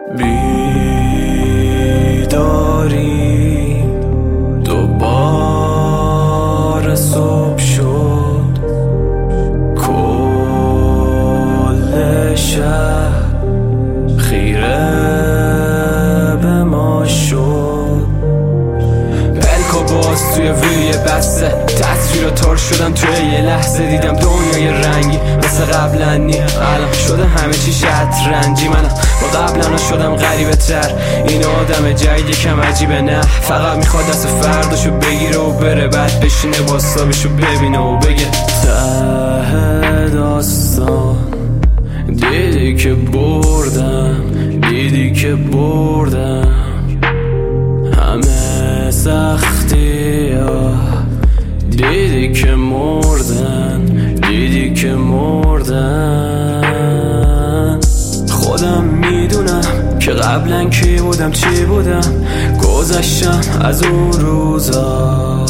بیداری دوباره صبح شد، کل شهر خیره به ما شد. پلکو باز توی ویوی بسته، تصویر تار شدم توی یه لحظه. دیدم دنیای رنگی مثل قبلا نی، الان شده همه چی شطرنجی. منم با قبلا شدم غریبه تر، این آدم جدید یکم عجیبه. نه فقط میخواد دست فرداشو بگیره و بره، بعد بشینه باستابشو ببینه و بگه ته داستان دیدی که بردم، دیدی که بردم همه سختی ها، دیدی که مردن، دیدی که مردن. خودم میدونم که قبلا کی بودم چی بودم، گذشتم از اون روزا.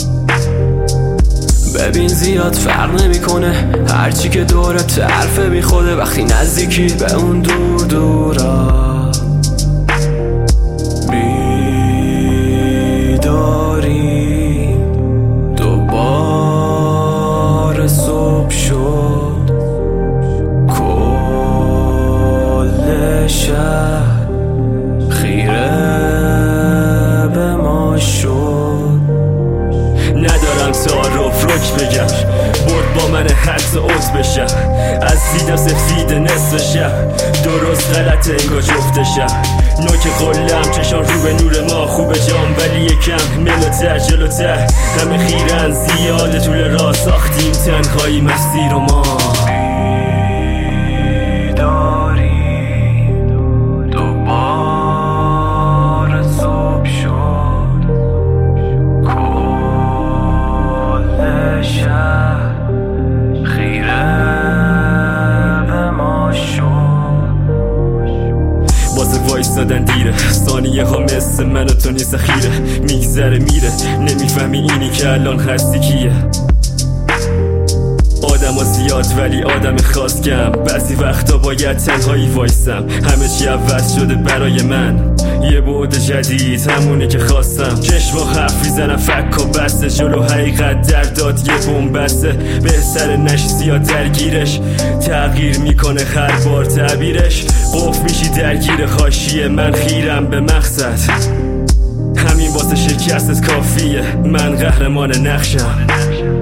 ببین زیاد فرق نمیکنه هرچی که دورت حرفه بی خوده، وقتی نزدیکی به اون دور دورا. بیداری دوباره صبح شد، کل شهر خیره به ما شد. ندارم تعارف رک بگم، برد با من حدس اوت بشم، از دیدم سفید نصف شب، درست غلط انگار جفت شب. نوک قلم چشان رو به نور ما خوبه جام، ولی یکم ملوتر جلوتر همه خیرن زیاده طول راه، ساختیم تنهایی مسیر و ما. وایستادن دیره، ثانیه ها مثل من و تو نیست خیره، میگذره میره نمیفهمی اینی که الان هستی کیه. آدم ها زیاد ولی آدم خاص کم، بعضی وقتا باید تنهایی وایستم. همه چی عوض شده برای من، یه بعد جدید همونی که خواستم. چشم و حرف میزنم فک و بسته، جلو حقیقت در داد یه بومبسته. بهتر نشی زیاد درگیرش، تغییر میکنه هر بار تعبیرش. قفل میشی درگیر خاشیه، من خیرم به مقصد، همین واسه شکستت کافیه. من قهرمان نقشم.